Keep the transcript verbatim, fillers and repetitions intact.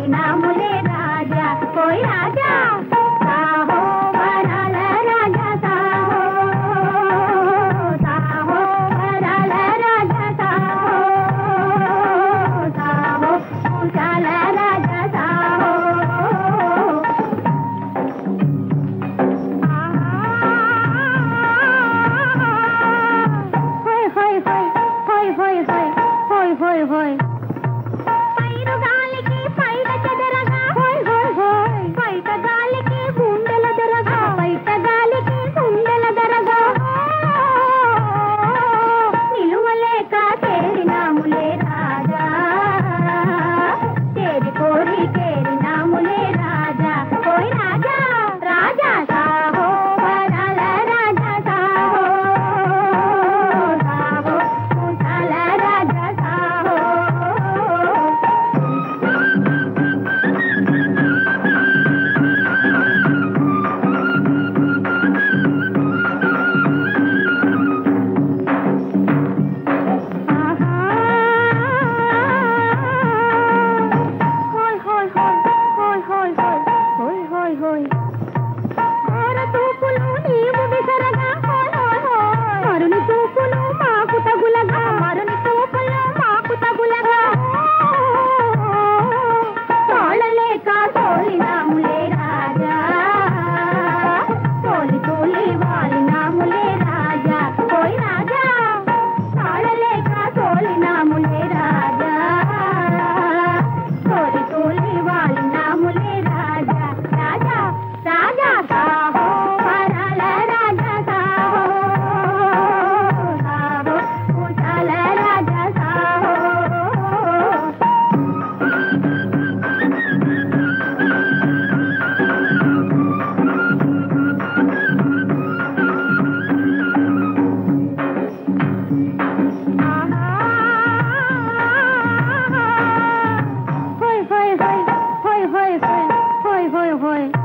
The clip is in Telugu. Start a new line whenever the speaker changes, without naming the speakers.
చేరినాములే రాజా పోయి రాజా సాహో వరాల రాజా సాహో సాహో వరాల రాజా సాహో సాహో కుశాల రాజా సాహో హోయ్ హోయ్ హోయ్ హోయ్ హోయ్ హోయ్ హోయ్ హోయ్ పైరు గాలికి పైట చెదరగా హోయ్ హోయ్ హోయ్ పైట గాలికి గుండెల దొరగా పైట గాలికి గుండెల దొరగా నిలువలేక చేరినాములే రాజా చేరి కోరి చేరినాములే రాజా పోయి రాజా రాజా సాహో వరాల రాజా సాహో సాహో కుశాల రాజా సాహో హోయ్ హోయ్ హోయ్ హోయ్ హోయ్ హోయ్ హోయ్ కోర తూపులు నీవు విసరగా హోయ్ హోయ్ హోయ్ మరుని తూపులు మాకు తగులగా మరుని తూపులు మాకు తగులగా తోళలేక తోలినాములే రాజా తోలి తోలి వాలినాములే రాజా పోయి రాజా తాళలేక తోలినాములే రాజా తోలి తోలి వాలినాములే రాజా రాజా రాజా సాహో వరాల రాజా సాహో సాహో కుశాల రాజా సాహో హోయ్ హోయ్ హోయ్ హోయ్ హోయ్ హోయ్ హోయ్ హోయ్